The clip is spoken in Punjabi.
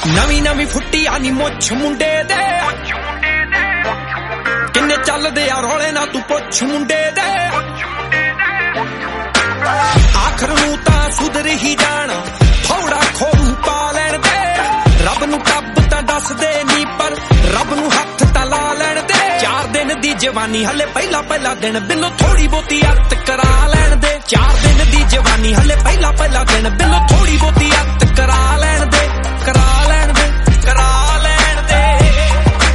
ਨਵੀਂ ਨਵੀਂ ਫੁੱਟੀ ਆਨੀ ਮੁੱਛ ਮੁੰਡੇ ਦੇ ਕਿੰਨੇ ਚੱਲਦੇ ਆ ਰੋਲੇ ਨਾ ਤੂੰ ਪੁੱਛ ਮੁੰਡੇ ਦੇ ਆਖਰ ਨੂੰ ਤਾਂ ਸੁਧਰ ਹੀ ਜਾਣਾ ਥੋੜਾ ਖੋਰੂ ਪਾ ਲੈਣ ਦੇ ਰੱਬ ਨੂੰ ਕੱਬ ਤਾਂ ਦੱਸਦੇ ਨਹੀਂ ਪਰ ਰੱਬ ਨੂੰ ਹੱਥ ਤਾਂ ਲਾ ਲੈਣ ਦੇ 4 ਦਿਨ ਦੀ ਜਵਾਨੀ ਹਲੇ ਪਹਿਲਾ ਦਿਨ ਬਿੱਲੋ ਥੋੜੀ ਬਹੁਤੀ ਅੱਤ ਕਰਾ ਲੈਣ ਦੇ 4 ਦਿਨ ਦੀ ਜਵਾਨੀ ਹਲੇ ਪਹਿਲਾ ਦਿਨ ਬਿੱਲੋ ਥੋੜੀ ਬਹੁਤੀ